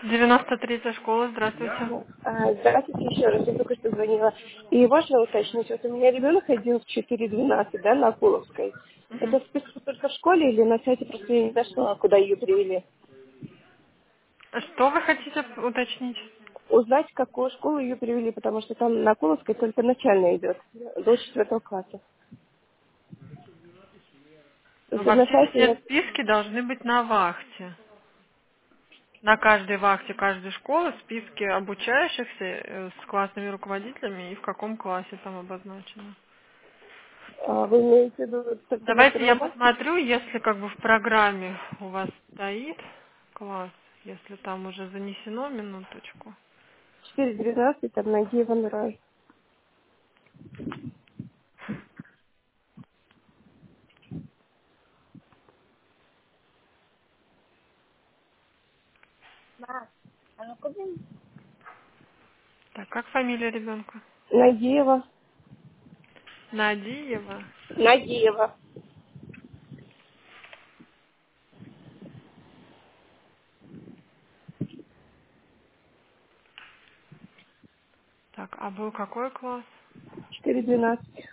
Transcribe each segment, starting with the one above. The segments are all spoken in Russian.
93-я школа, здравствуйте. Здравствуйте еще раз, я только что звонила. И важно уточнить, вот у меня ребенок ходил в 4:12, да, на Акуловской. Мгм. Это список только в школе или на сайте просто я не нашла, куда ее привели? Что вы хотите уточнить? Узнать, в какую школу ее привели, потому что там на Акуловской только начально идет, до 4 класса. То Ну, есть на вообще сайте все нет. списки должны быть на вахте. На каждой вахте каждой школы списки обучающихся с классными руководителями и в каком классе там обозначено. Вы имеете в виду только на Давайте я Первомайской? посмотрю, если как бы в программе у вас стоит класс, если там уже занесено, минуточку. 4:12, там найди Иван Рай. Так, как фамилия ребенка? Нагиева. Надиева. Нагиева. Так, а был какой класс? 4:12.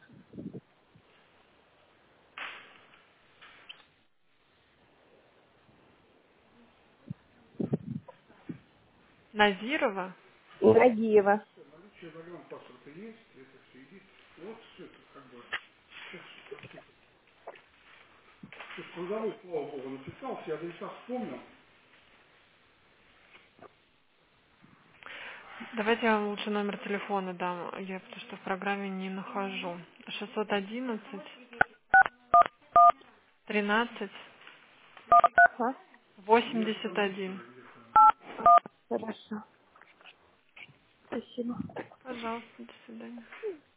Назирова? Нагиева. Давайте я вам лучше номер телефона дам, я потому что в программе не нахожу. 611 13 Ага, 81. хорошо. Спасибо. Пожалуйста, до свидания.